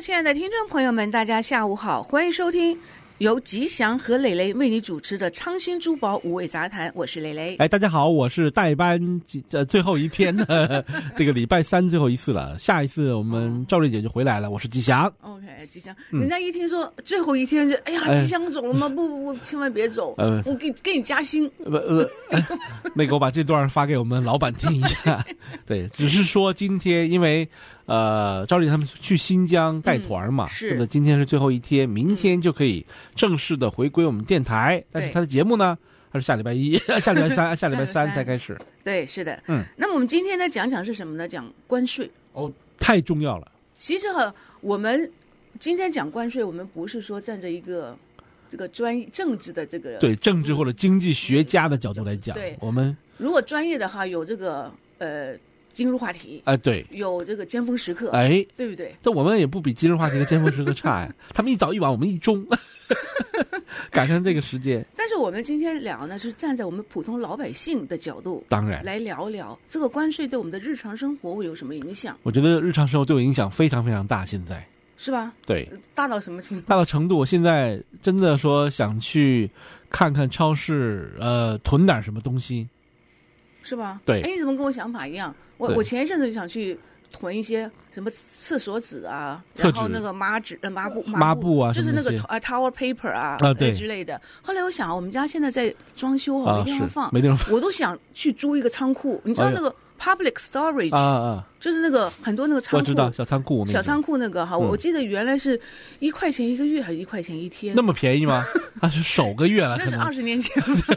亲爱的听众朋友们，大家下午好，欢迎收听由吉祥和蕾蕾为你主持的昌兴珠宝五味杂谈，我是蕾蕾。 大家好，我是代班最后一天的这个礼拜三最后一次了，下一次我们赵瑞姐就回来了，我是吉祥。 OK， 吉祥，人家一听说最后一天就，哎呀，吉祥走了吗？不，千万别走，我给你加薪。 那个我把这段发给我们老板听一下。对，只是说今天因为赵丽他们去新疆带团嘛， 是对不对？今天是最后一天，明天就可以正式的回归我们电台，但是他的节目呢，还是下礼拜一、下礼拜三、下礼拜三才开始。 对，是的，那么我们今天呢讲是什么呢？讲关税。 哦，太重要了。 其实我们今天讲关税，我们不是说站着一个这个政治的这个对政治或者经济学家的角度来讲， 对， 我们如果专业的话，有这个今日话题， 对， 有这个尖峰时刻，对不对？ 这我们也不比今日话题和尖峰时刻差呀。他们一早一晚，我们一中，赶上这个时间。 但是我们今天聊呢，是站在我们普通老百姓的角度， 当然来聊一聊这个关税对我们的日常生活会有什么影响。 我觉得日常生活对我影响非常非常大，现在是吧？ 对， 大到什么程度？ 大到程度，我现在真的说想去看看超市，囤点什么东西。 是吧？ 对， 你怎么跟我想法一样？我前一阵子就想去囤一些什么厕所纸啊，然后那个抹布啊，就是那个tower paper 啊对之类的。后来我想，我们家现在在装修，没地方放， 没地方放， 我都想去租一个仓库。你知道那个 public storage 就是那个很多那个仓库， 我知道小仓库那个哈，我记得原来是1块钱1个月还是1块钱1天， 那么便宜吗？那是首个月了， 那是20年前。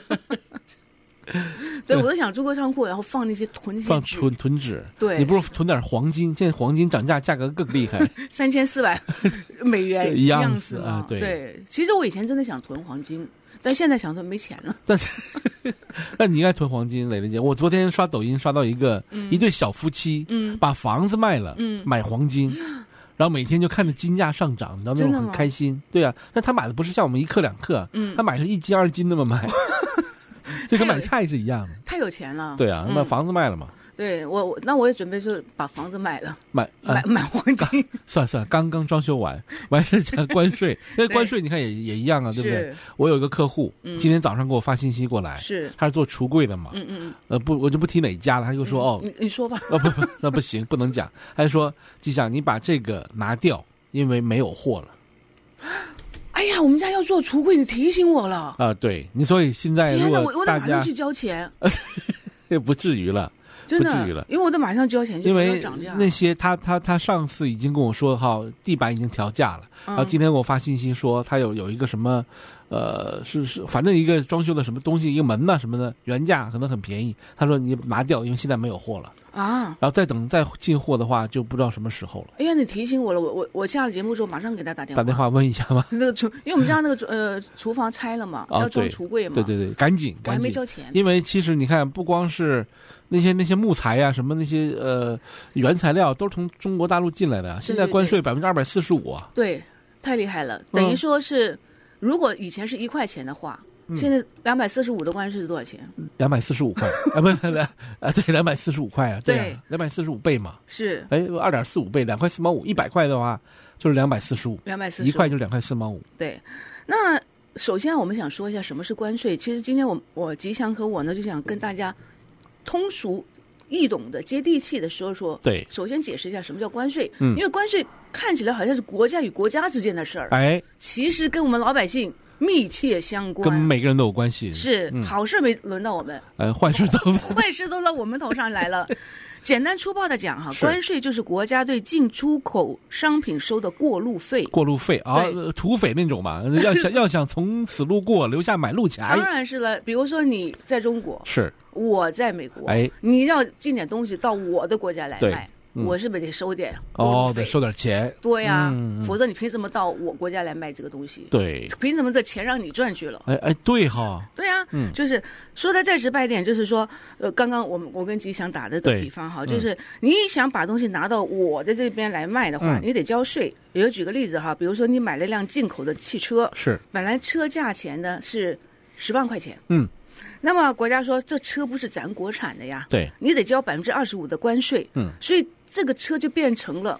对，我都想租个仓库，然后放那些囤纸。 对， 你不如囤点黄金，现在黄金涨价，价格更厉害，3400 美元一样子嘛。 对， 其实我以前真的想囤黄金，但现在想囤没钱了。 但你应该囤黄金，蕾蕾姐。我昨天刷抖音刷到一对小夫妻，把房子卖了，买黄金。然后每天就看着金价上涨，你知道那种很开心。对啊，但他买的不是像我们1克2克，他买是1斤2斤那么买。这跟买菜是一样的， 太有钱了。 对啊，把房子卖了嘛。 对，我也准备说把房子卖了，买黄金。 算了，刚刚装修完，我还是讲关税。因为关税你看也一样啊，对不对？我有一个客户，今天早上给我发信息过来，他是做橱柜的嘛。我就不提哪家了，他就说你说吧。 不，那不行，不能讲。他就说吉祥，你把这个拿掉，因为没有货了。 哎呀，我们家要做橱柜，你提醒我了啊！对，你所以现在如果我得马上去交钱， 不至于了， 真的不至于了， 因为我得马上交钱， 因为那些他上次已经跟我说好，地板已经调价了，然后今天给我发信息说他有一个什么，是反正一个装修的什么东西，一个门呐什么的，原价可能很便宜，他说你拿掉，因为现在没有货了。然后再进货的话，就不知道什么时候了。 哎呀，你提醒我了，我下了节目之后马上给他打电话问一下吧。 那个因为我们家那个厨房拆了嘛，要装橱柜嘛。 对，赶紧， 我还没交钱。 因为其实你看，不光是那些木材呀，什么那些原材料都是从中国大陆进来的，现在关税245%啊。 对，太厉害了，等于说是，如果以前是1块钱的话。现在245的关税是多少钱 ？245块对，245块啊，对啊，245倍嘛， 是 2.45倍，2块4毛5，100块的话就是245，1块就是2块4毛5。 对，那首先我们想说一下什么是关税。其实今天我吉祥和我呢就想跟大家通俗易懂的、接地气的说。 对， 首先解释一下什么叫关税，因为关税看起来好像是国家与国家之间的事儿，其实跟我们老百姓密切相关， 跟每个人都有关系。 是，好事没轮到我们， 坏事都到我们头上来了。简单粗暴的讲哈，关税就是国家对进出口商品收的过路费啊，土匪那种嘛，要想从此路过，留下买路钱。 当然是了，比如说你在中国， 是我在美国，你要进点东西到我的国家来卖。我是不是得收点得收点钱？ 对呀，否则你凭什么到我国家来卖这个东西？ 对， 凭什么这钱让你赚去了？ 对哈， 对呀，就是说的再直白一点，就是说，刚刚我跟吉祥打的比方哈，就是你想把东西拿到我的这边来卖的话，你得交税。比如举个例子哈，比如说你买了一辆进口的汽车， 是本来车价钱呢是10万块钱，那么国家说这车不是咱国产的呀， 对， 你得交25%的关税，所以这个车就变成了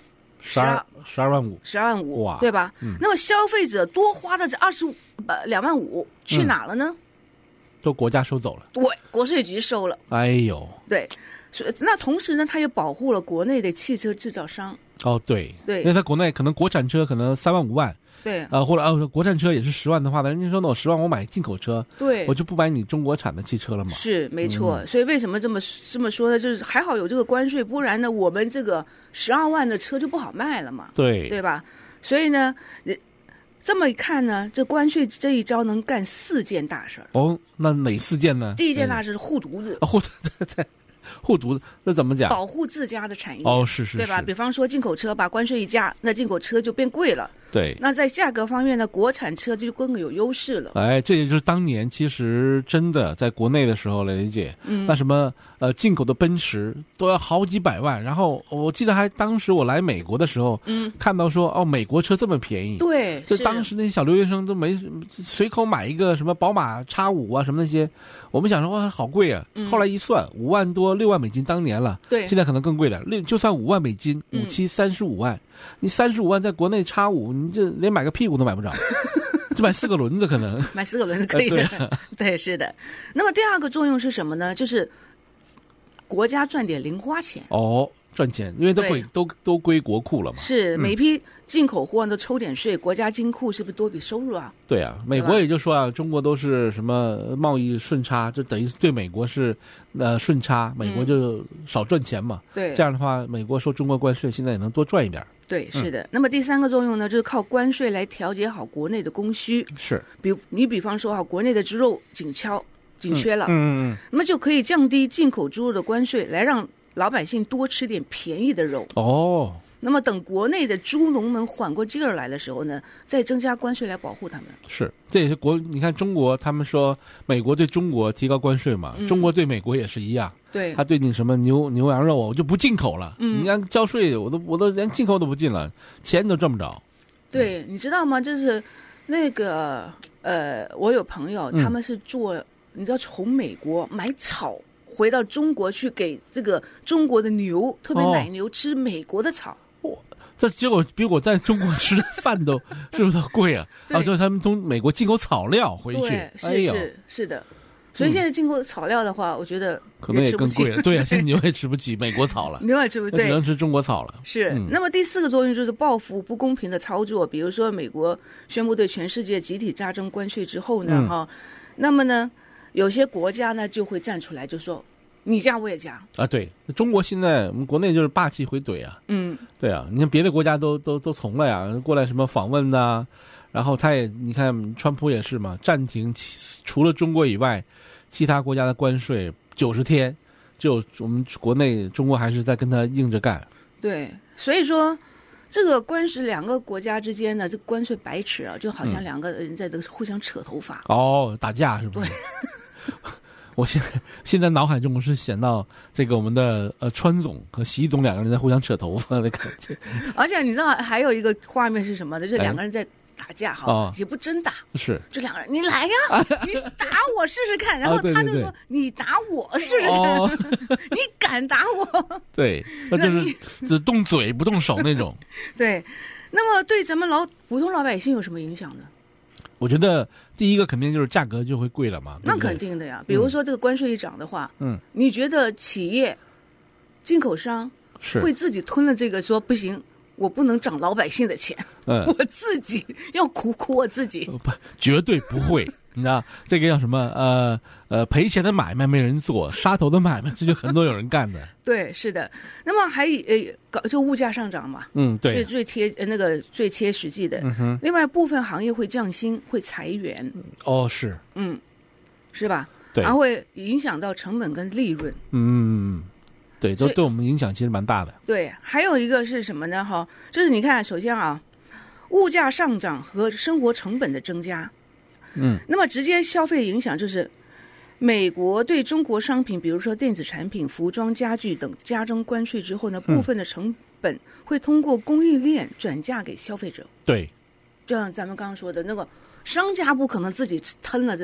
12.5万， 哇，对吧？那么消费者多花的这2.5万去哪了呢？ 都国家收走了， 对，国税局收了。 哎呦， 对，那同时呢，它也保护了国内的汽车制造商。 哦，对， 对， 因为它国内可能国产车可能3万5万。 对， 或者国产车也是10万的话，人家说那我10万我买进口车， 对， 我就不买你中国产的汽车了嘛。 是没错，所以为什么这么说呢？就是还好有这个关税，不然呢，我们这个12万的车就不好卖了嘛。 对吧？所以呢，这么一看呢，这关税这一招能干4件大事。 哦，那哪4件呢？ 第一件大事是护犊子。 护犊子，那怎么讲？ 保护自家的产业。 哦，是， 对吧？比方说进口车把关税一加，那进口车就变贵了。 对。 那在价格方面呢，国产车就更有优势了。 哎，这也就是当年其实真的在国内的时候来理解，那什么进口的奔驰都要好几百万，然后我记得当时我来美国的时候，看到说美国车这么便宜， 对， 就当时那些小留学生都没随口买一个什么宝马X5啊什么那些，我们想说哇好贵啊，后来一算5万多6万美金当年了， 对， 现在可能更贵了，就算5万美金，5、7、35万，你35万在国内X5，你这连买个屁股都买不着。就买4个轮子可能， 买4个轮子可以的，对，是的。那么第二个作用是什么呢？就是国家赚点零花钱。 哦，赚钱，因为都归国库了嘛。 是，每批进口货都抽点税，国家金库是不是多笔收入啊？ 对啊，美国也就说啊，中国都是什么贸易顺差，这等于对美国是顺差，美国就少赚钱嘛。 对， 这样的话，美国收中国关税，现在也能多赚一点。 对，是的。那么第3个作用呢，就是靠关税来调节好国内的供需。 是， 比方说国内的猪肉紧缺了，那么就可以降低进口猪肉的关税，来让老百姓多吃点便宜的肉。 哦。 那么等国内的猪农们缓过劲儿来的时候呢，再增加关税来保护他们。 是，这也是你看中国，他们说美国对中国提高关税嘛，中国对美国也是一样。 对， 他对你什么牛羊肉我就不进口了，你让交税我都连进口都不进了，钱都赚不着。 对，你知道吗？就是那个我有朋友，他们是做，你知道从美国买草回到中国去给这个中国的牛，特别奶牛吃美国的草。 这结果比我在中国吃的饭都是不是贵啊？就是他们从美国进口草料回去， 是的。所以现在进口草料的话，我觉得可能也更贵了。对啊，现在牛也吃不起美国草了， 牛也吃不起， 只能吃中国草了。 是。那么第4个作用就是报复不公平的操作，比如说美国宣布对全世界集体加征关税之后呢，那么呢，有些国家呢就会站出来就说。你加我也加啊！对，中国现在我们国内就是霸气回怼啊。对啊，你看别的国家都从了呀，过来什么访问呐，然后你看川普也是嘛，暂停除了中国以外，其他国家的关税90天，就我们国内中国还是在跟他硬着干。 对，所以说这个关税2个国家之间呢，这关税白扯啊，就好像2个人在互相扯头发。 打架是不是？ 对。 我现在脑海中我是想到这个我们的川总和习总2个人在互相扯头发的感觉， 而且你知道还有一个画面是什么的？就2个人在打架也不真打， 是就2个人你来呀，你打我试试看，然后他就说你打我试试看，你敢打我？ 对，那就是只动嘴不动手那种。 对，那么对咱们普通老百姓有什么影响呢？ 我觉得第一个肯定就是价格就会贵了嘛。 那肯定的呀，比如说这个关税一涨的话，你觉得企业、进口商会自己吞了这个说不行，我不能涨老百姓的钱，我自己要苦我自己？ 不，绝对不会。你知道这个叫什么？赔钱的买卖没人做，杀头的买卖这就很多有人干的。 对，是的。那么还就物价上涨嘛， 对， 最切实际的。另外部分行业会降薪，会裁员。 是， 是吧？ 对， 还会影响到成本跟利润。 对，都对我们影响其实蛮大的。 对，还有一个是什么呢？就是你看，首先物价上涨和生活成本的增加。那么直接消费影响就是美国对中国商品，比如说电子产品、服装、家具等加征关税之后呢，部分的成本会通过供应链转嫁给消费者。 对， 就像咱们刚刚说的那个商家不可能自己吞了这个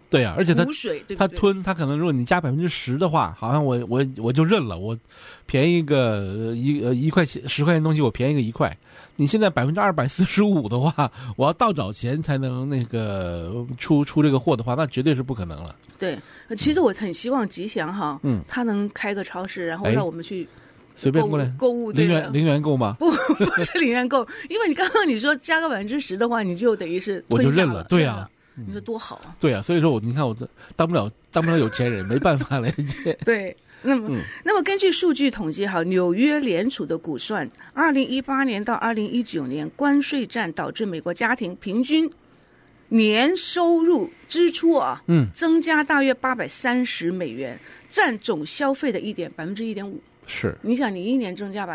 对啊，而且湖水，对不对？ 它可能如果你加10%的话，好像我就认了，我便宜一个1块钱10块钱东西，我便宜个1块。你现在245%的话，我要倒找钱才能那个出这个货的话，那绝对是不可能了。 对，其实我很希望吉祥哈，他能开个超市，然后让我们去随便过来购物， 零元购吗？ 不是0元购，因为你刚刚你说加个10%的话，你就等于是我就认了，对啊。 你说多好啊！ 对啊，所以说你看我这当不了有钱人，没办法了。 对，那么根据数据统计哈，纽约联储的估算，2018年到2019年关税战导致美国家庭平均年收入支出增加大约$830，占总消费的1.5%。 是， 你想你一年增加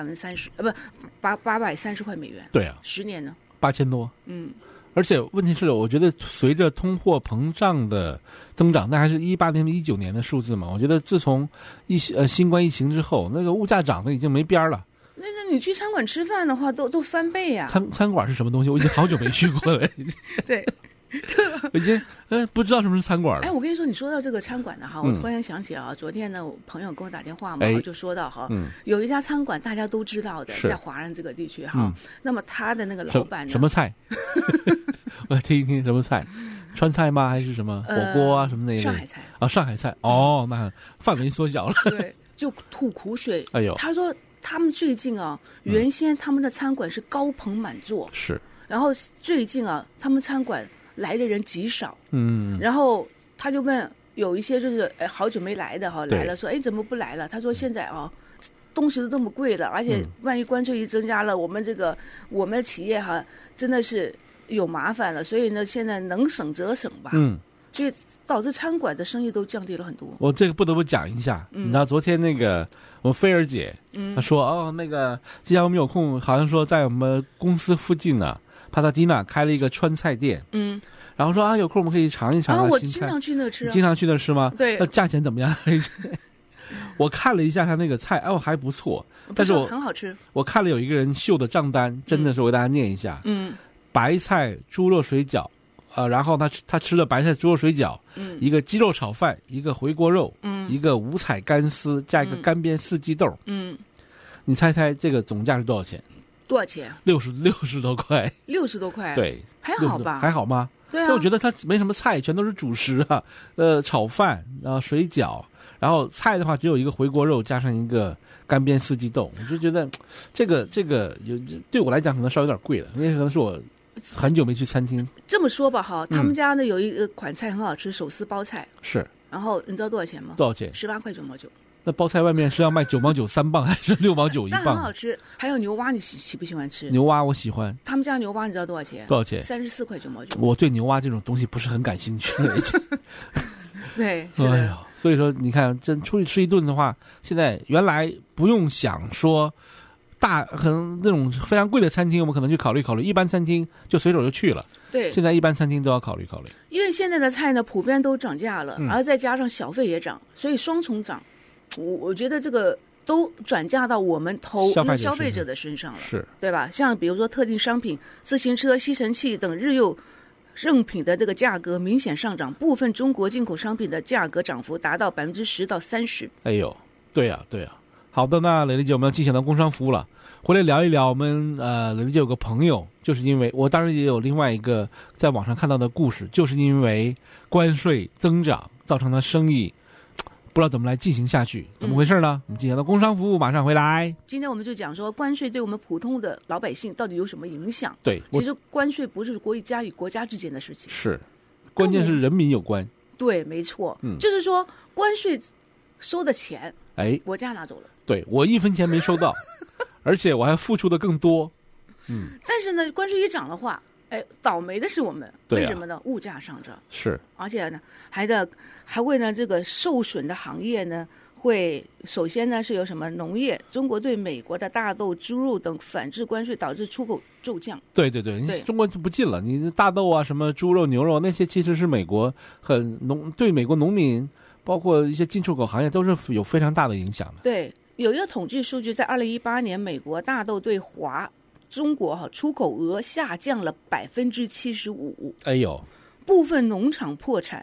30%，$830块。 对啊 ，10年呢 ？8000多。而且问题是，我觉得随着通货膨胀的增长，那还是18年、19年的数字嘛。我觉得自从新冠疫情之后，那个物价涨得已经没边了。 那你去餐馆吃饭的话，都翻倍呀。 餐馆是什么东西？我已经好久没去过了。 对。 我已经不知道什么是餐馆了。 我跟你说，你说到这个餐馆的哈，我突然想起啊，昨天呢，我朋友跟我打电话嘛，就说到哈，有一家餐馆大家都知道的，在华人这个地区哈，那么他的那个老板呢， 什么菜？我听一听什么菜？川菜吗？还是什么火锅啊？什么那类？ 上海菜啊，上海菜。哦，那范围缩小了。 对，就吐苦水。 哎呦， 他说他们最近原先他们的餐馆是高朋满座， 是， 然后最近他们餐馆来的人极少，然后他就问有一些就是好久没来的来了，说怎么不来了？他说现在东西都这么贵了，而且万一关税一增加了，我们的企业真的是有麻烦了，所以呢现在能省则省吧，所以导致餐馆的生意都降低了很多。 我这个不得不讲一下，你知道昨天那个我们菲儿姐，她说那个既然我们有空，好像说在我们公司附近呢。帕萨迪纳开了一个川菜店，然后说有空我们可以尝一尝。 我经常去那吃。 经常去那吃吗？ 对。 那价钱怎么样？我看了一下他那个菜，还不错，但是很好吃。 我看了有一个人秀的账单，真的是我给大家念一下。白菜猪肉水饺，然后他吃了白菜猪肉水饺，一个鸡肉炒饭，一个回锅肉，一个五彩干丝加一个干煸四季豆。你猜猜这个总价是多少钱？ 多少钱 ？60多块。 60多块。 对， 还好吧？ 还好吗？ 对啊。 我觉得它没什么菜，全都是主食啊，炒饭，然后水饺，然后菜的话只有一个回锅肉加上一个干煸四季豆，我就觉得这个对我来讲可能稍微有点贵了，因为可能是我很久没去餐厅。 这么说吧他们家呢有一款菜很好吃，手撕包菜。 是。 然后你知道多少钱吗？ 多少钱 ？18块9毛9。 那包菜外面是要卖9毛9 3磅还是6毛9一磅？ 但很好吃。还有牛蛙，你喜不喜欢吃？ 牛蛙我喜欢。 他们家牛蛙你知道多少钱？ 多少钱 ？34块9毛9。 我对牛蛙这种东西不是很感兴趣。 对，是的。 所以说你看，真出去吃一顿的话，现在原来不用想说可能那种非常贵的餐厅，我们可能去考虑考虑，一般餐厅就随手就去了。 对， 现在一般餐厅都要考虑考虑。 因为现在的菜呢，普遍都涨价了，而再加上小费也涨，所以双重涨。我觉得这个都转嫁到我们消费者的身上了， 是， 对吧？像比如说特定商品、自行车、吸尘器等日用品的这个价格明显上涨，部分中国进口商品的价格涨幅达到10%到30%。 哎呦，对呀。好的，那蕾蕾姐，我们要进行到工商服务了。回来聊一聊，我们蕾蕾姐有个朋友，就是因为我当然也有另外一个在网上看到的故事，就是因为关税增长造成的生意不知道怎么来进行下去，怎么回事呢？我们进行到工商服务，马上回来。 今天我们就讲说关税对我们普通的老百姓到底有什么影响？ 对， 其实关税不是国家与国家之间的事情， 是，关键是人民有关。 对，没错，就是说关税收的钱，国家拿走了， 对，我1分钱没收到，而且我还付出的更多。 但是呢，关税一涨的话，倒霉的是我们，为什么呢？物价上涨是， 而且呢，还会呢，这个受损的行业呢，会首先呢是有什么农业，中国对美国的大豆、猪肉等反制关税导致出口骤降。对， 你中国就不进了，你大豆啊、什么猪肉、牛肉那些，其实是美国对美国农民，包括一些进出口行业都是有非常大的影响的。 对，有一个统计数据，在2018年，美国大豆对中国出口额下降了75%。 哎呦， 部分农场破产，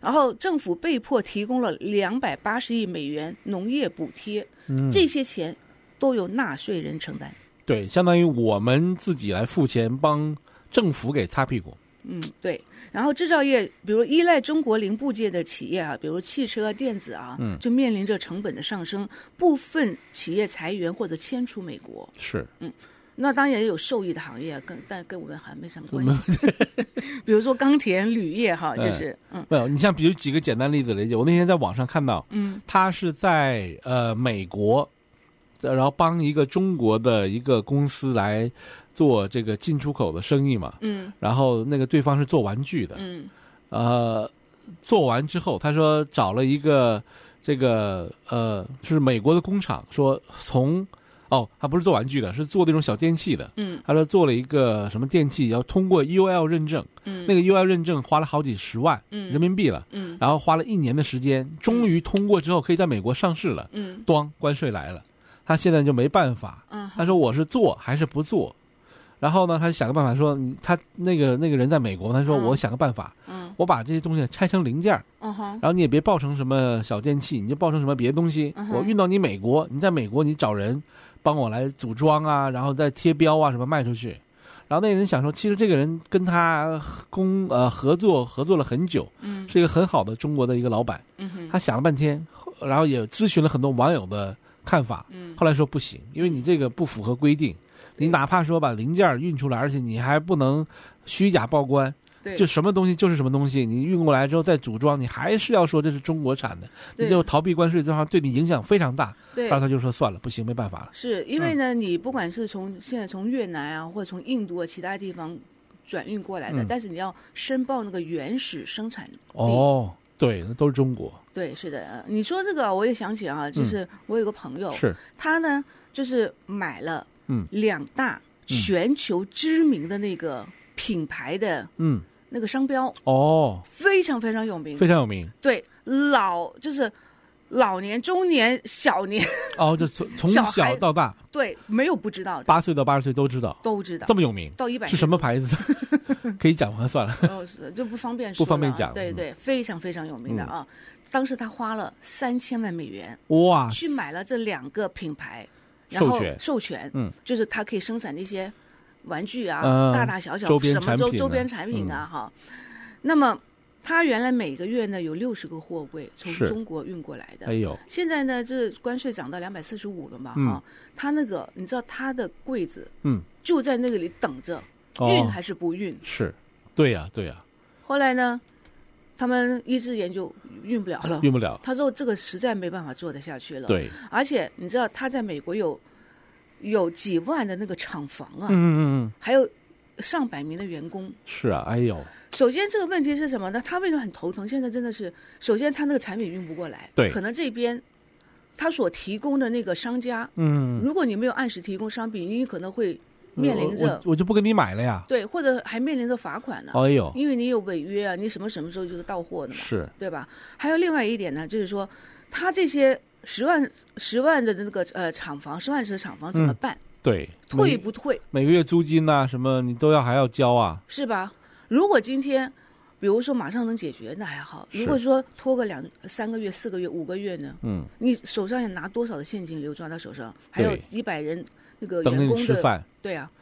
然后政府被迫提供了280亿美元农业补贴，这些钱都由纳税人承担。 对，相当于我们自己来付钱，帮政府给擦屁股。 对。然后制造业，比如依赖中国零部件的企业啊，比如汽车、电子啊，就面临着成本的上升，部分企业裁员或者迁出美国。 是， 那当然也有受益的行业，但跟我们还没什么关系。比如说钢铁、铝业哈，就是没有。你像比如几个简单例子来讲，我那天在网上看到，他是在美国，然后帮一个中国的一个公司来做这个进出口的生意嘛，然后那个对方是做玩具的，做完之后，他说找了一个这个是美国的工厂，说他不是做玩具的，是做那种小电器的，他说做了一个什么电器要通过 UL 认证，那个 UL 认证花了好几十万人民币了，然后花了1年的时间，终于通过之后可以在美国上市了，关税来了，他现在就没办法，他说我是做还是不做？然后呢，他就想个办法说，他那个人在美国，他说我想个办法，我把这些东西拆成零件，然后你也别爆成什么小电器，你就爆成什么别的东西，我运到你美国，你在美国你找人帮我来组装啊，然后再贴标啊什么卖出去。然后那个人想说，其实这个人跟他合作了很久，是一个很好的中国的一个老板，他想了半天，然后也咨询了很多网友的看法，后来说不行，因为你这个不符合规定。你哪怕说把零件运出来，而且你还不能虚假报关，就什么东西就是什么东西，你运过来之后再组装，你还是要说这是中国产的，你就逃避关税，这样对你影响非常大。然后他就说算了，不行，没办法了。 是因为呢，你不管是现在从越南啊，或者从印度啊其他地方转运过来的，但是你要申报那个原始生产地。 对，那都是中国。 对，是的。你说这个，我也想起啊，就是我有个朋友，他呢就是买了2大全球知名的那个品牌的那个商标，非常非常有名， 非常有名。 对，就是老年、中年、小年， 就从小到大， 对，没有不知道的 ，8岁到80岁都知道， 这么有名， 到100 是什么牌子？可以讲吗？算了， 就不方便说， 不方便讲。 对，非常非常有名的啊！当时他花了3000万美元， 哇， 去买了这2个品牌，然后授权，就是他可以生产那些玩具啊，大大小小周边产品啊，哈。那么他原来每个月呢有60个货柜从中国运过来的，现在呢这关税涨到245了嘛，哈。他那个你知道他的柜子，就在那个里等着运还是不运？ 是，对呀。 后来呢，他们一直研究运不了了，他说这个实在没办法做得下去了。 对， 而且你知道他在美国有几万的那个厂房啊，还有上百名的员工。 是啊， 首先这个问题是什么呢？他为什么很头疼？现在真的是，首先他那个产品运不过来， 对， 可能这边他所提供的那个商家，如果你没有按时提供商品，你可能会面临着我就不跟你买了呀， 对，或者还面临着罚款呢。因为你有违约啊，你什么时候就是到货的嘛， 是， 对吧？还有另外一点呢，就是说他这些10万的那个厂房，10万尺的厂房怎么办？ 对， 退不退？ 每个月租金啊什么你都还要交啊， 是吧？如果今天比如说马上能解决那还好，如果说拖个3个月、4个月、5个月呢？你手上要拿多少的现金流抓到手上？还有100人那个员工的，对啊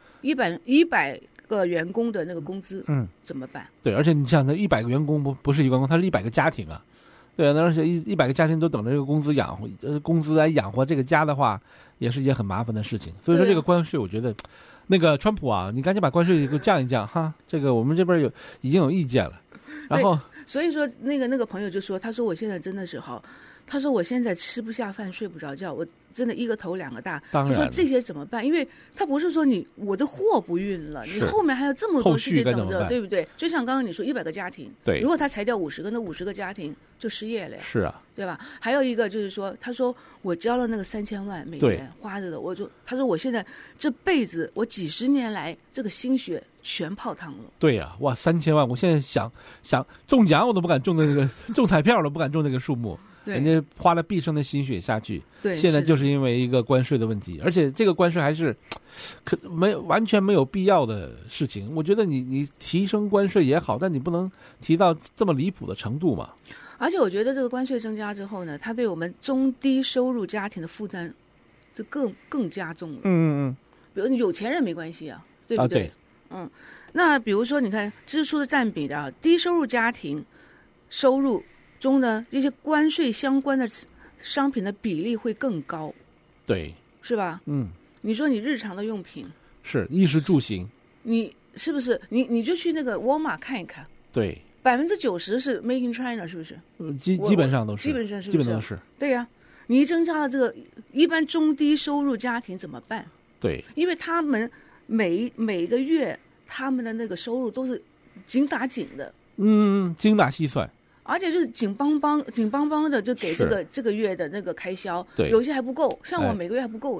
，100个员工的那个工资，怎么办？ 对，而且你想，那100个员工不是一个员工，他是100个家庭啊。对啊，那而且100个家庭都等着这个工资来养活这个家的话，也是一件很麻烦的事情。所以说这个关税，我觉得。那个川普啊，你赶紧把关税给降一降哈！这个我们这边已经有意见了。然后， 所以说那个朋友就说，他说我现在真的是他说我现在吃不下饭，睡不着觉，我真的一个头2个大。 当然， 他说这些怎么办？因为他不是说我的货不运了，你后面还有这么多事情等着，对不对？就像刚刚你说100个家庭， 对， 如果他裁掉50个，那50个家庭就失业了呀。 是啊， 对吧？还有一个就是说，他说我交了那个3000万美元花着的，他说我现在这辈子我几10年来这个心血全泡汤了。 对呀，哇，3000万！我现在想中奖我都不敢中那个中彩票都不敢中那个数目。 人家花了毕生的心血下去， 对， 现在就是因为一个关税的问题，而且这个关税还是完全没有必要的事情。我觉得你提升关税也好，但你不能提到这么离谱的程度嘛。 而且我觉得这个关税增加之后呢，它对我们中低收入家庭的负担就更加重了。比如你有钱人没关系啊，对不对？那比如说你看支出的占比的低收入家庭收入中呢，这些关税相关的商品的比例会更高， 对， 是吧？你说你日常的用品是衣食住行， 你是不是你就去那个沃尔玛看一看， 对 ，90%是 Made in China， 是不是？ 基本上都是， 基本上是不是？ 基本上都是。 对呀，你一增加了这个，一般中低收入家庭怎么办？ 对， 因为他们每个月他们的那个收入都是紧打紧的， 精打细算， 而且就是紧邦邦的就给这个月的那个开销， 对， 有些还不够，像我每个月还不够，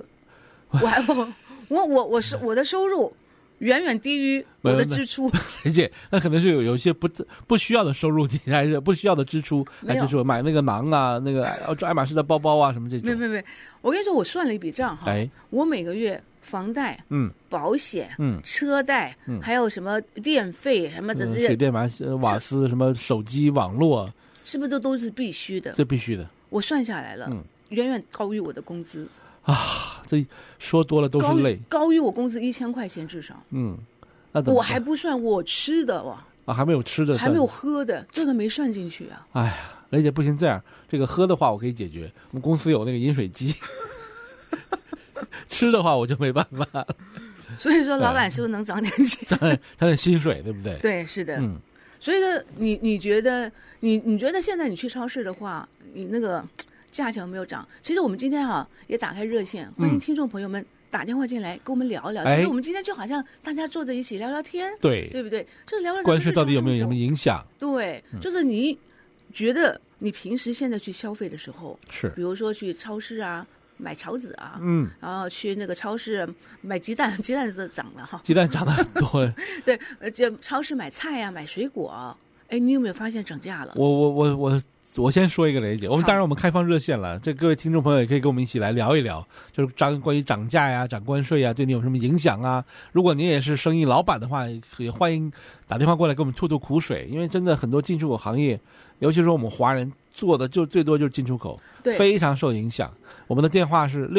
我的收入远远低于我的支出。 理解，那可能是有一些不需要的收入，还是不需要的支出来支出，买那个囊啊，那个爱马仕的包包啊，什么这种。 没，我跟你说，我算了一笔账哈，我每个月房贷、保险、车贷，还有什么电费什么的这些， 水电瓦斯什么手机网络， 是不是都是必须的？ 这必须的。 我算下来了，远远高于我的工资啊！这说多了都是泪， 高于我工资1000块钱至少。 那怎么办？ 我还不算我吃的哇！ 还没有吃的， 还没有喝的，这个没算进去啊！ 哎呀，雷姐不行，这样这个喝的话我可以解决，我们公司有那个饮水机。吃的话我就没办法了。 所以说，老板是不是能涨点钱？ 他的薪水对不对？ 对，是的。所以说，你觉得你觉得现在你去超市的话，你那个价钱有没有涨？其实我们今天也打开热线，欢迎听众朋友们打电话进来跟我们聊一聊。其实我们今天就好像大家坐在一起聊聊天，对不对？就是聊聊关税到底有没有什么影响？ 对，就是你觉得你平时现在去消费的时候， 是比如说去超市啊。买草籽啊，然后去那个超市买鸡蛋，鸡蛋是涨了哈， 鸡蛋涨得很多。 对，就超市买菜啊，买水果，哎，你有没有发现涨价了？ 我先说一个雷姐，当然我们开放热线了，这各位听众朋友也可以跟我们一起来聊一聊，就是关于涨价呀、涨关税呀，对你有什么影响啊？如果您也是生意老板的话，也欢迎打电话过来给我们吐吐苦水，因为真的很多进出口行业，尤其是我们华人做的就最多就是进出口，非常受影响。我们的电话是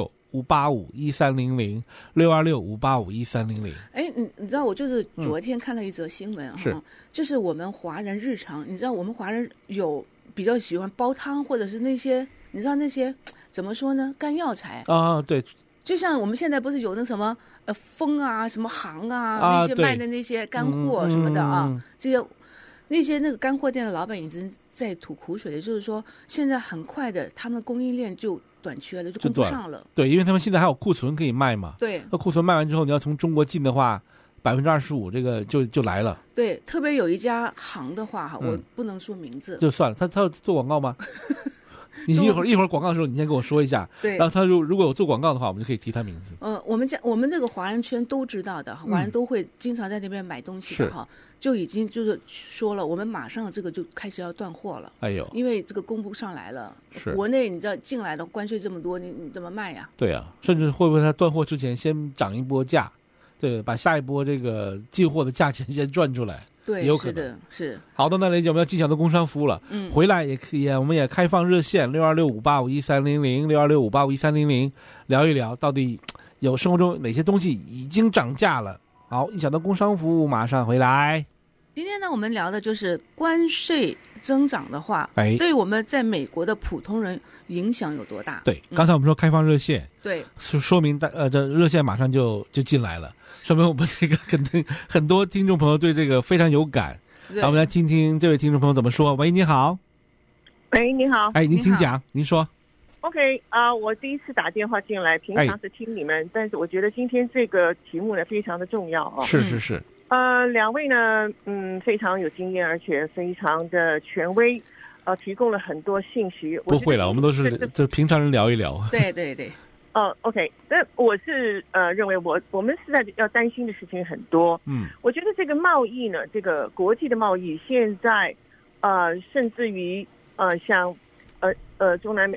626-585-1300，626-585-1300。 哎，你知道我就是昨天看了一则新闻就是我们华人日常，你知道我们华人有比较喜欢煲汤，或者是那些你知道那些怎么说呢？干药材啊，对， 就像我们现在不是有那什么风啊、什么行啊那些卖的那些干货什么的这些那些那个干货店的老板已经在吐苦水了，就是说现在很快的他们的供应链就短缺了，就供不上了。 对，因为他们现在还有库存可以卖嘛。 对， 那库存卖完之后，你要从中国进的话，25%这个就来了。 对，特别有一家行的话我不能说名字， 就算了。他有做广告吗？你一会儿广告的时候，你先跟我说一下。 对， 然后他如果有做广告的话，我们就可以提他名字。 我们这个华人圈都知道的，华人都会经常在那边买东西的哈，就已经就是说了，我们马上这个就开始要断货了。 哎呦， 因为这个供不上来了，国内你知道进来的关税这么多，你怎么卖呀？ 对啊，甚至会不会他断货之前先涨一波价，对，把下一波这个进货的价钱先赚出来。 对， 有可能。 是的，是。 好的，那雷姐，我们要进小的工商服务了。回来也可以，我们也开放热线626-585-1300，626-585-1300，聊一聊到底有生活中哪些东西已经涨价了。好，一小的工商服务马上回来。 今天呢，我们聊的就是关税增长的话，对我们在美国的普通人影响有多大？ 对，刚才我们说开放热线， 对， 说明这热线马上就进来了，说明我们这个很多听众朋友对这个非常有感。我们来听听这位听众朋友怎么说。喂，你好。 喂，你好。 哎，您请讲，您说。 OK 我第一次打电话进来，平常是听你们，但是我觉得今天这个题目呢非常的重要哦。 是是是。 两位呢，非常有经验，而且非常的权威，提供了很多信息。 不会了，我们都是就平常人聊一聊。 对对对。 OK， 但我是认为我们现在要担心的事情很多。我觉得这个贸易呢，这个国际的贸易现在甚至于像中南美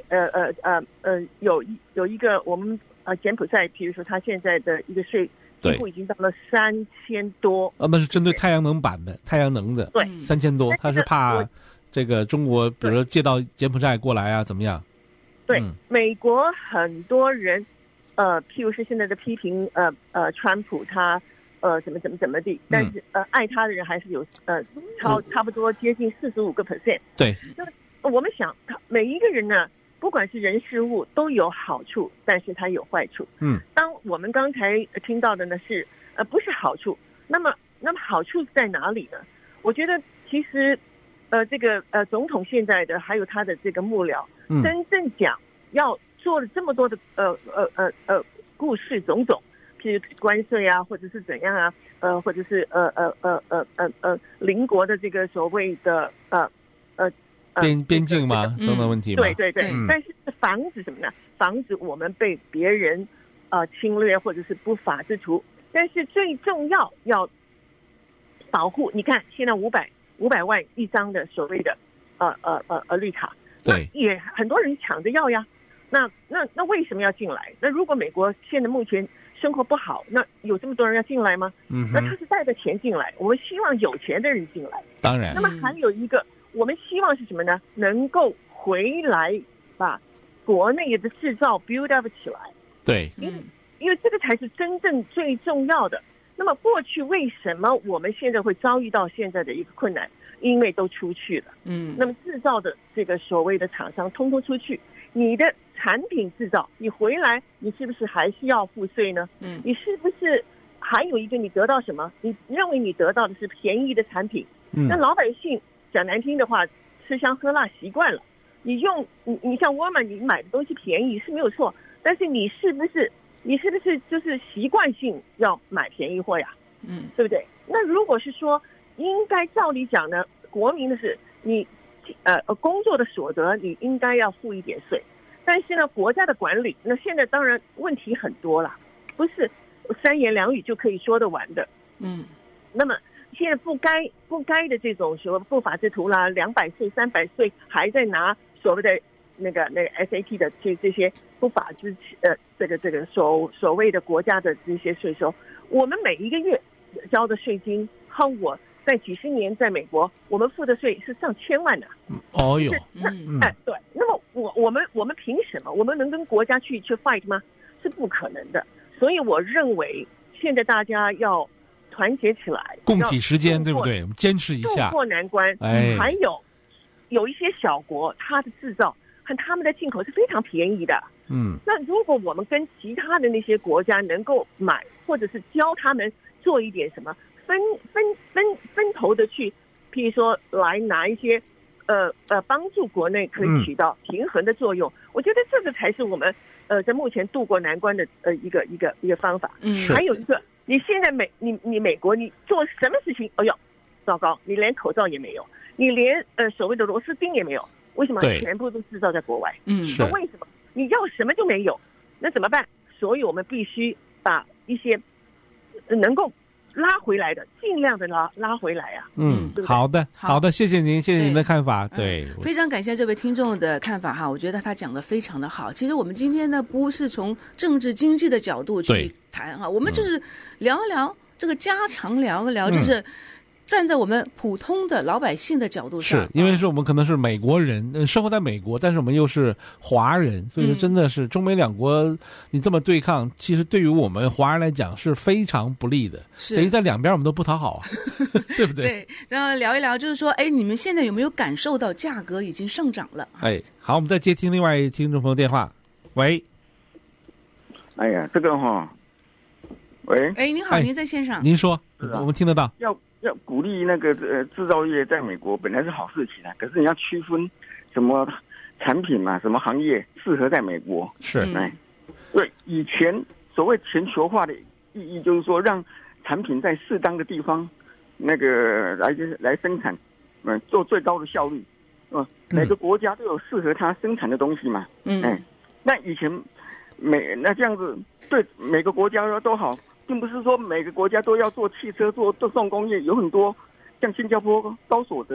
有一个我们柬埔寨，比如说它现在的一个税几乎已经到了3000多。 那是针对太阳能板的，太阳能的， 对 ，3000多，他是怕这个中国，比如说借到柬埔寨过来啊，怎么样？ 对，美国很多人，譬如是现在的批评，川普他怎么地，但是爱他的人还是有差不多接近45%。 对， 那我们想，每一个人呢，不管是人事物都有好处，但是它有坏处。当我们刚才听到的呢是不是好处，那么好处在哪里呢？我觉得其实这个总统现在的还有他的这个幕僚，真正讲要做了这么多的故事种种，譬如关税啊，或者是怎样啊，或者是邻国的这个所谓的边境吗？等等问题吗？ 对，但是防止什么呢？防止我们被别人侵略或者是不法之徒。但是最重要要保护。你看现在500万一张的所谓的绿卡， 对， 也很多人抢着要呀。那为什么要进来？那如果美国现在目前生活不好，那有这么多人要进来吗？那他是带着钱进来，我们希望有钱的人进来。 当然。 那么还有一个，我们希望是什么呢？能够回来把国内的制造 build up 起来。 对， 因为这个才是真正最重要的。那么过去为什么我们现在会遭遇到现在的一个困难？因为都出去了。那么制造的这个所谓的厂商通通出去，你的产品制造，你回来，你是不是还是要付税呢？你是不是还有一个你得到什么？你认为你得到的是便宜的产品？那老百姓讲难听的话，吃香喝辣习惯了。你像沃尔玛，你买的东西便宜是没有错，但是你是不是就是习惯性要买便宜货呀？对不对？那如果是说应该照理讲呢，国民的是你工作的所得，你应该要付一点税。但是呢，国家的管理，那现在当然问题很多了，不是3言2语就可以说得完的。那么现在不该的这种什么不法之徒啦，200税、300税，还在拿所谓的那个 SAT 的这些不法之这个所谓的国家的这些税收，我们每一个月交的税金，和我在几十年在美国，我们付的税是上千万的。 哦哟， 对。那么我们凭什么？我们能跟国家去 fight 吗？是不可能的。所以我认为现在大家要团结起来， 共体时间，对不对？我们坚持一下， 渡过难关。还有一些小国，它的制造和他们的进口是非常便宜的。那如果我们跟其他的那些国家能够买，或者是教他们做一点什么，分头的去，譬如说来拿一些帮助国内可以起到平衡的作用，我觉得这个才是我们在目前渡过难关的一个方法。还有一个，你现在你美国你做什么事情，哎呦，糟糕，你连口罩也没有，你连所谓的螺丝钉也没有，为什么？全部都制造在国外。那为什么？你要什么就没有，那怎么办？所以我们必须把一些能够拉回来的，尽量的拉回来啊。对不对？ 好的，谢谢您的看法。对， 非常感谢这位听众的看法哈，我觉得他讲的非常的好。其实我们今天呢，不是从政治经济的角度去谈哈，我们就是聊一聊这个家常，聊一聊就是站在我们普通的老百姓的角度上， 是因为是我们可能是美国人，生活在美国，但是我们又是华人，所以说真的是中美两国你这么对抗，其实对于我们华人来讲是非常不利的，等于在两边我们都不讨好啊，对不对？ 对，然后聊一聊，就是说，你们现在有没有感受到价格已经上涨了？ 好，我们再接听另外一听众朋友电话。喂， 哎呀，这个喂， 您好，您在线上， 您说，我们听得到。 要鼓励那个制造业在美国本来是好事情啊，可是你要区分什么产品嘛，什么行业适合在美国。 是， 对，以前所谓全球化的意义就是说，让产品在适当的地方那个来生产，做最高的效率，每个国家都有适合它生产的东西嘛。那以前那这样子对每个国家都好。并不是说每个国家都要做汽车、做重工业，有很多像新加坡高所得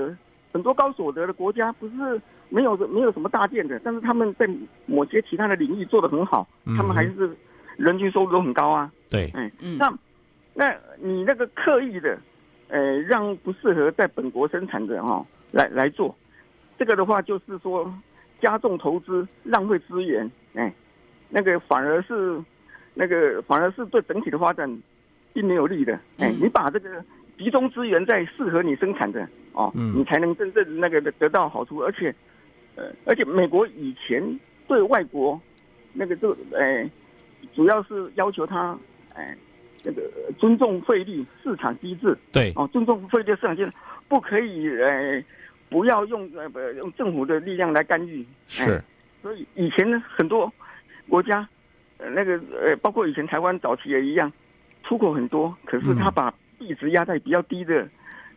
很多高所得的国家不是没有什么大店的，但是他们在某些其他的领域做得很好，他们还是人均收入都很高啊。 对， 那你那个刻意的，让不适合在本国生产的来做，这个的话就是说加重投资，浪费资源，那个反而是对整体的发展并没有利的。你把这个集中资源在适合你生产的你才能真正那个得到好处。而且美国以前对外国那个主要是要求他那个尊重费率市场机制， 对尊重费率市场机制，不可以不要用政府的力量来干预。 是， 所以以前很多国家包括以前台湾早期也一样，出口很多，可是他把币值压在比较低的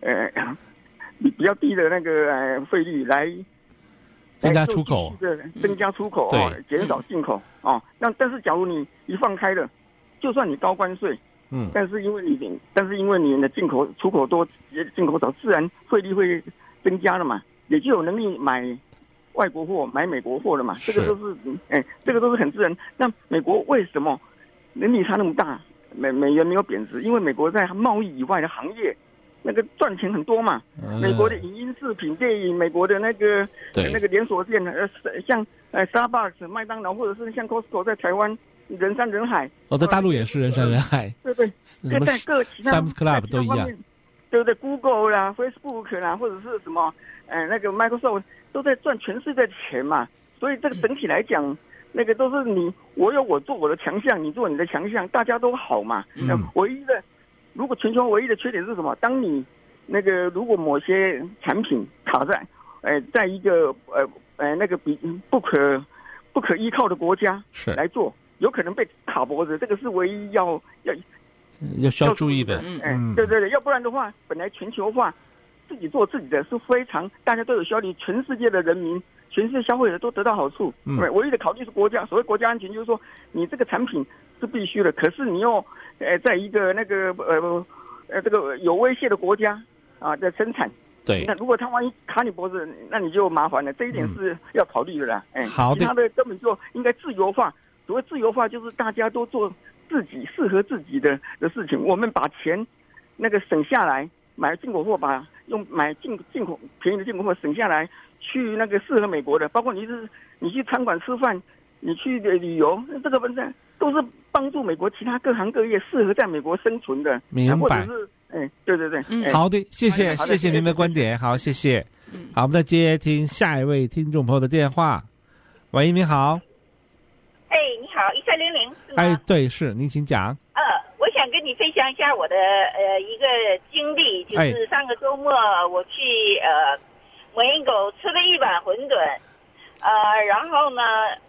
那个费率来增加出口， 增加出口减少进口但是假如你一放开了，就算你高关税，但是因为你的出口多，进口少，自然汇率会增加了嘛，也就有能力买外国货，买美国货了嘛。这个都是很自然。那美国为什么能力差那么大？美元没有贬值，因为美国在贸易以外的行业那个赚钱很多嘛。美国的影音视频、电影，美国的那个连锁店，像Starbucks、麦当劳，或者是像 Costco 在台湾人山人海。在大陆也是人山人海。 对，在各其他 Sam's Club 都一样。 对不对 ？Google 啦、Facebook 啦，或者是什么那个 Microsoft 都在赚全世界的钱嘛。所以这个整体来讲，那个都是我做我的强项，你做你的强项，大家都好嘛。如果全球唯一的缺点是什么？当你如果某些产品卡在一个那个不可依靠的国家来做，有可能被卡脖子，这个是唯一要需要注意的。 对，要不然的话，本来全球化自己做自己的是非常大家都有效率，全世界的人民、全世界消费者都得到好处。唯一的考虑是国家，所谓国家安全，就是说你这个产品是必须的，可是你又在一个这个有威胁的国家在生产。 对， 那如果他万一卡你脖子，那你就麻烦了。这一点是要考虑的啦。 好的， 其他的根本就应该自由化。所谓自由化，就是大家都做自己适合自己的事情。我们把钱省下来买进口货，买进口便宜的进口货省下来，去适合美国的，包括你去餐馆吃饭，你去旅游，这个本身都是帮助美国其他各行各业适合在美国生存的。 明白。 或者是对。 好的，谢谢您的观点。好，谢谢。好，我们再接听下一位听众朋友的电话。喂，你好。 你好，1300是吗？ 对，是，您请讲。 我想跟你分享一下我的一个经历，就是上个周末我去母婴狗吃了一碗馄饨，然后呢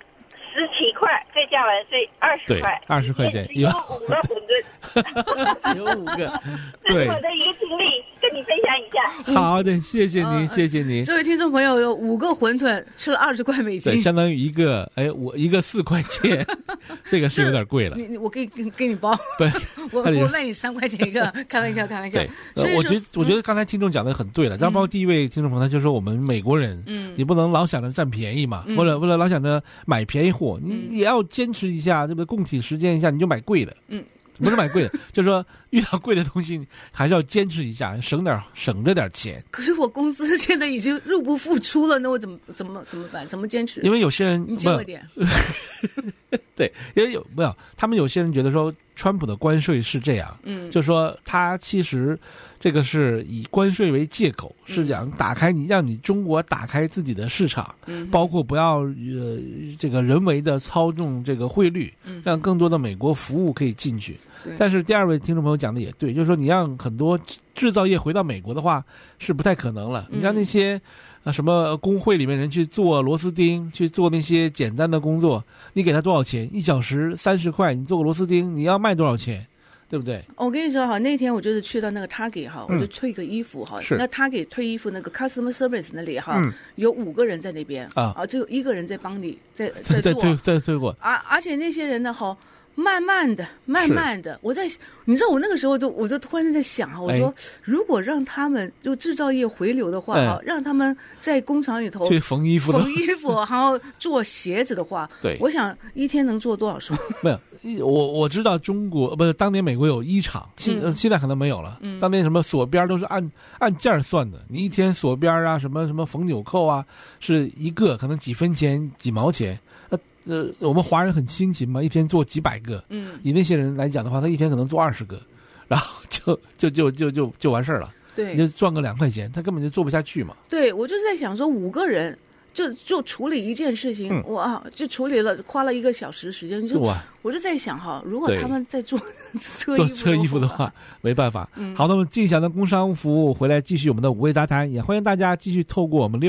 17块，再加完税20块 ，20块钱， 有5个馄饨， 只有5个， 这是我的一个经历，跟你分享一下。 好的，谢谢您，谢谢您。 这位听众朋友有5个馄饨，吃了20块美金， 对，相当于一个4块钱，这个是有点贵了。 我给你包， 对， 我卖你3块钱一个，开玩笑。 对，我觉得刚才听众讲的很对了，然后包括第一位听众朋友，他就说我们美国人，你不能老想着占便宜嘛，或者老想着买便宜货，你也要坚持一下，对不对？供体实践一下，你就买贵的。不是买贵的，就是说遇到贵的东西还是要坚持一下，省着点钱。 可是我工资现在已经入不敷出了，那我怎么办？怎么坚持？ 因为有些人你轻一点。 对，因为他们有些人觉得说，川普的关税是这样，就是说他其实这个是以关税为借口，是想让你中国打开自己的市场，包括不要这个人为的操纵这个汇率，让更多的美国服务可以进去。但是第二位听众朋友讲的也对，就是说你让很多制造业回到美国的话是不太可能了。你让那些什么工会里面人去做螺丝钉，去做那些简单的工作，你给他多少钱？1小时30块，你做个螺丝钉，你要卖多少钱？对不对？ 我跟你说哈，那天我就是去到那个 Target 哈，我就退个衣服哈，那 Target 退衣服那个 Customer Service 那里哈，有5个人在那边只有1个人在帮你在做， 做过而且那些人呢哈。 慢慢的，你知道我那个时候我就突然在想啊，我说如果让他们就制造业回流的话，让他们在工厂里头去缝衣服， 然后做鞋子的话， 对， 我想一天能做多少双？ 没有，我知道中国不是当年美国有衣厂，现在可能没有了。当年什么锁边都是按件算的，你一天锁边啊，什么缝纽扣啊，是一个可能几分钱几毛钱。我们华人很辛勤嘛，一天做几百个。以那些人来讲的话，他一天可能做20个，然后就完事儿了。 对， 你就赚个2块钱，他根本就做不下去嘛。 对，我就是在想说5个人。就处理一件事情，就处理了，花了1个小时时间，我就在想哈，如果他们在做车衣服的话， 没办法。好，那么进祥的工商服务回来继续我们的五味杂谈，也欢迎大家继续透过我们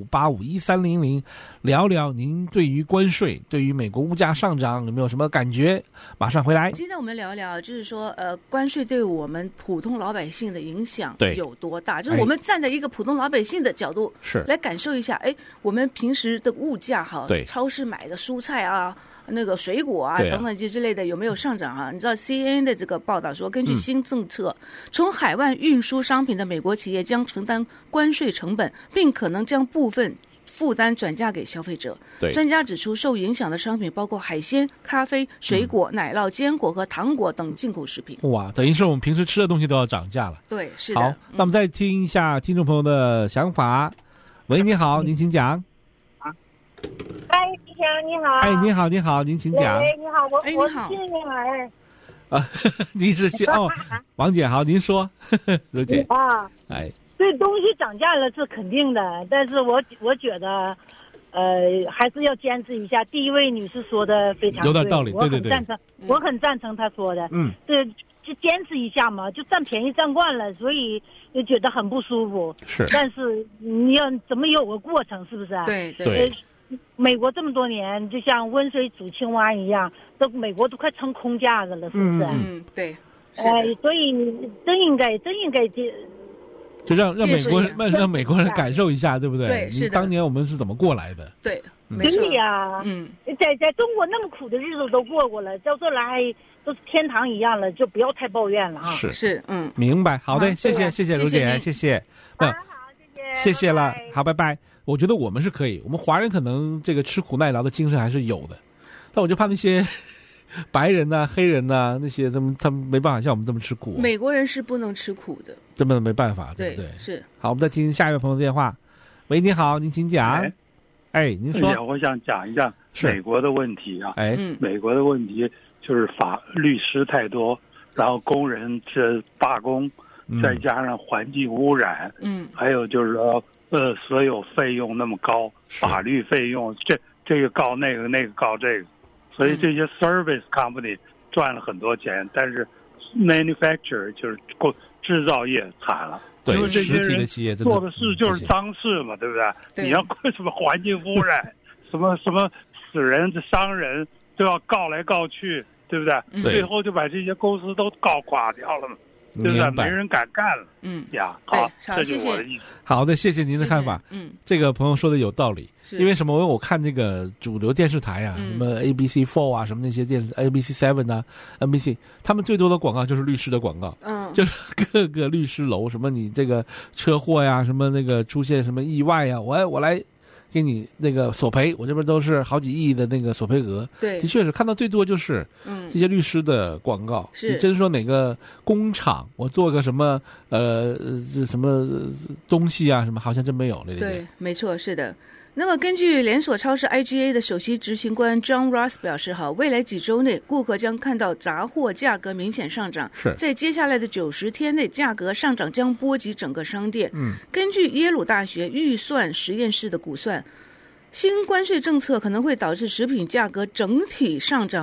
6265851300聊聊您对于关税、对于美国物价上涨有没有什么感觉？马上回来。 今天我们聊一聊，就是说关税对我们普通老百姓的影响有多大？就是我们站在一个普通老百姓的角度来感受一下，我们平时的物价哈，超市买的蔬菜啊、那个水果啊等等之类的有没有上涨啊？你知道 CNN 的这个报道说，根据新政策，从海外运输商品的美国企业将承担关税成本，并可能将部分负担转嫁给消费者。专家指出，受影响的商品包括海鲜、咖啡、水果、奶酪、坚果和糖果等进口食品。 哇，等于是我们平时吃的东西都要涨价了。 对，是的。 好，那我们再听一下听众朋友的想法。喂，你好，您请讲。 哎，吉祥你好。 哎，你好，您请讲。 喂，你好，我是新女儿。 您是王姐好，您说，罗姐。 这东西涨价了是肯定的，但是我觉得，还是要坚持一下。第一位女士说的非常对， 有点道理，对， 我很赞成她说的。对。就坚持一下嘛，就占便宜占惯了，所以就觉得很不舒服。 是， 但是你要怎么有个过程，是不是？ 对。 美国这么多年，就像温水煮青蛙一样，美国都快成空架子了，是不是？ 对。 所以真应该就让美国人感受一下，对不对？ 对，是的。 当年我们是怎么过来的？ 对， 真的呀。在中国那么苦的日子都过了，到这来都是天堂一样了，就不要太抱怨了啊。 是， 明白。好的，谢谢卢姐，谢谢。 好， 谢谢了，好，拜拜。我觉得我们是可以，我们华人可能这个吃苦耐劳的精神还是有的，但我就怕那些白人呐、黑人呐那些，他们没办法像我们这么吃苦。 美国人是不能吃苦的， 根本没办法，对不对？ 是。 好，我们再听下一位朋友的电话。喂，你好，您请讲。您说。 我想讲一下美国的问题啊。美国的问题就是律师太多，然后工人这罢工，再加上环境污染，还有就是说所有费用那么高，法律费用这个告那个告这个，所以这些 service company 赚了很多钱，但是 manufacturer 就是制造业惨了。 对， 因为这些人做的事就是脏事嘛，对不对？你要什么环境污染，什么死人、伤人都要告来告去，对不对？最后就把这些公司都告垮掉了嘛，对不对？没人敢干了。好，这就是我的意思。 好的，谢谢您的看法。这个朋友说的有道理。因为什么？因为我看这个主流电视台啊，什么 ABC4 啊，什么那些电视 ABC7 啊 ，NBC， 他们最多的广告就是律师的广告。就是各个律师楼，什么你这个车祸呀，什么那个出现什么意外呀，我来给你那个索赔，我这边都是好几亿的那个索赔额。 对， 的确是看到最多就是这些律师的广告。你真说哪个工厂我做个什么什么东西啊，什么好像真没有了。 对，没错，是的。那么根据连锁超市 IGA 的首席执行官 John Ross 表示，未来几周内顾客将看到杂货价格明显上涨，在接下来的90天内价格上涨将波及整个商店。根据耶鲁大学预算实验室的估算，新关税政策可能会导致食品价格整体上涨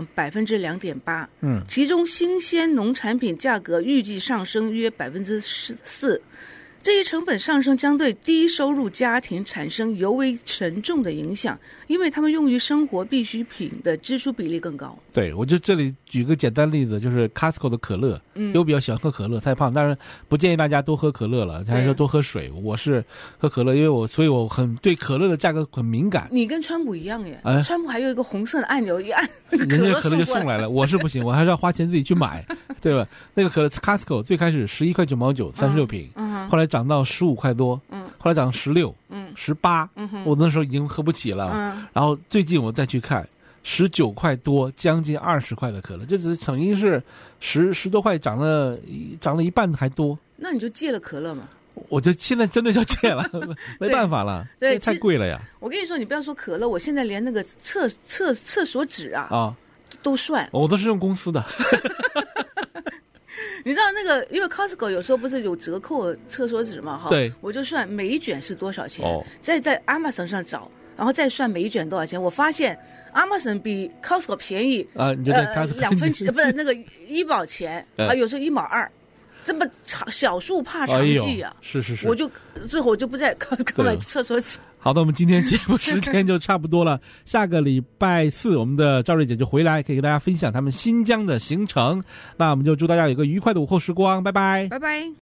2.8%，其中新鲜农产品价格预计上升约 4%。 这一成本上升将对低收入家庭产生尤为沉重的影响，因为他们用于生活必需品的支出比例更高。 对，我就这里举个简单例子，就是 Costco 的可乐，因为我比较喜欢喝可乐，太胖，当然不建议大家多喝可乐了，还是说多喝水。我是喝可乐，因为所以我很对可乐的价格很敏感。 你跟川普一样耶，川普还有一个红色的按钮，一按人家可乐就送来了，我是不行，我还是要花钱自己去买，对吧？那个可乐 Costco 最开始11块9毛9，36瓶，后来涨到15块多，后来涨16， 18，我那时候已经喝不起了，然后最近我再去看19块多，将近20块的可乐，这只是曾经是10多块，涨了一半还多。 那你就戒了可乐嘛？ 我就现在真的要戒了，没办法了，对，太贵了呀。 我跟你说，你不要说可乐，我现在连那个厕所纸啊都算， 我都是用公司的。 你知道那个，因为 Costco 有时候不是有折扣厕所纸嘛，哈， 对， 我就算每一卷是多少钱，再在 Amazon 上找，然后再算每一卷多少钱，我发现 Amazon 比 Costco 便宜你就在 Costco 2分钱，不是那个1毛钱有时候1毛2。这么小数怕长计啊！ 是， 我就之后我就不再购买厕所纸。 好的，我们今天节目时间就差不多了。下个礼拜4，我们的赵瑞姐就回来，可以跟大家分享他们新疆的行程。那我们就祝大家有个愉快的午后时光，拜拜， 拜拜。